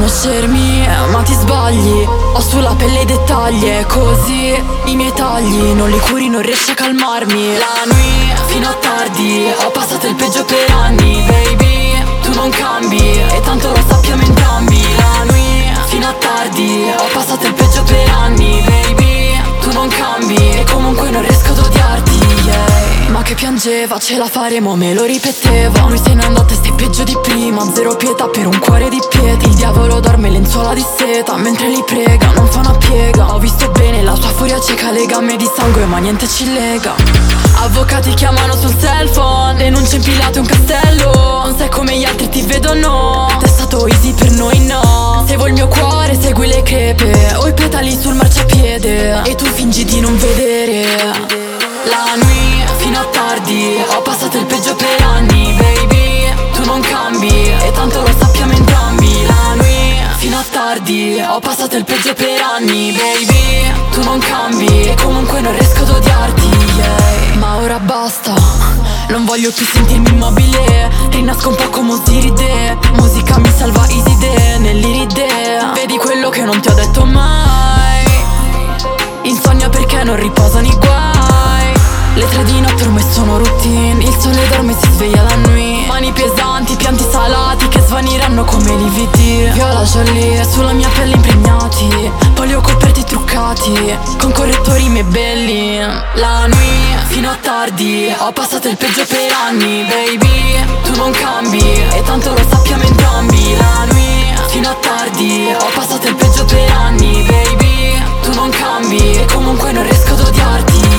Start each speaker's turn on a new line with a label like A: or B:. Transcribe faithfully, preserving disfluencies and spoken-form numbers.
A: conoscermi, ma ti sbagli. Ho sulla pelle i dettagli e così i miei tagli non li curi, non riesci a calmarmi. La nuit fino a tardi, ho passato il peggio per anni. Baby, tu non cambi e tanto lo sappiamo entrambi. La nuit fino a tardi, ho passato il peggio per anni. Baby, tu non cambi e comunque non riesco ad odiarti, yeah. Ma che piangeva, ce la faremo, me lo ripeteva. Lui se n'è andato e stai peggio di prima. Zero pietà per un cuore di pietra. Il diavolo dorme lenzuola di seta mentre li prega, non fa una piega. Ho visto bene la sua furia cieca, legame di sangue ma niente ci lega. Avvocati chiamano sul cell phone, denunce impilate un castello. Non sai come gli altri ti vedono, è stato easy per noi no. Se vuoi il mio cuore segui le crepe, o i petali sul marciapiede e tu fingi di non vedere. La nuit fino a tardi, ho passato il peggio per anni. Baby, tu non cambi e tanto lo sappiamo entrambi. La nuit fino a tardi, ho passato il peggio per anni. Baby, tu non cambi e comunque non riesco ad odiarti, yeah. Ma ora basta, non voglio più sentirmi immobile. Rinasco un po' come Osiride, musica mi salva easy day nell'iride. Vedi quello che non ti ho detto mai, insonnia perché non riposano i guai. Le tre di notte ormai sono routine, il sole dorme e si sveglia la nuit. Mani pesanti, pianti salati che svaniranno come lividi. Viola Jolie sulla mia pelle impregnati, poi li ho coperti truccati con correttori miei belli. La nuit fino a tardi, ho passato il peggio per anni. Baby, tu non cambi e tanto lo sappiamo entrambi. La nuit fino a tardi, ho passato il peggio per anni. Baby, tu non cambi e comunque non riesco ad odiarti.